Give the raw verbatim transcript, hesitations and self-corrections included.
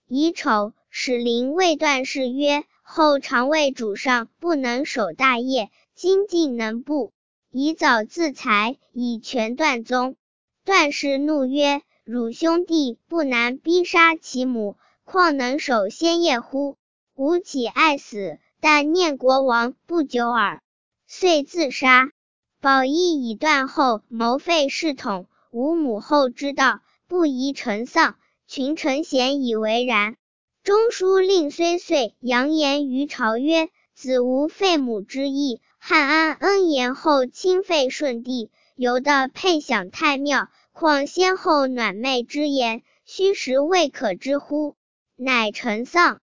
乙丑，使陵尉段氏曰：后常为主上，不能守大业，今竟能不。以早自裁，以权段宗。段氏怒曰：汝兄弟不难逼杀其母，况能守先业乎？吾岂爱死，但念国亡不久耳。遂自杀。宝义以段后谋废世统，吾母后知道，不宜臣丧，群臣咸以为然。中书令虽遂扬言于朝曰：子无废母之意，汉安恩延后亲废顺帝，由得配享太庙，况先后暖昧之言，虚实未可知乎？乃臣丧。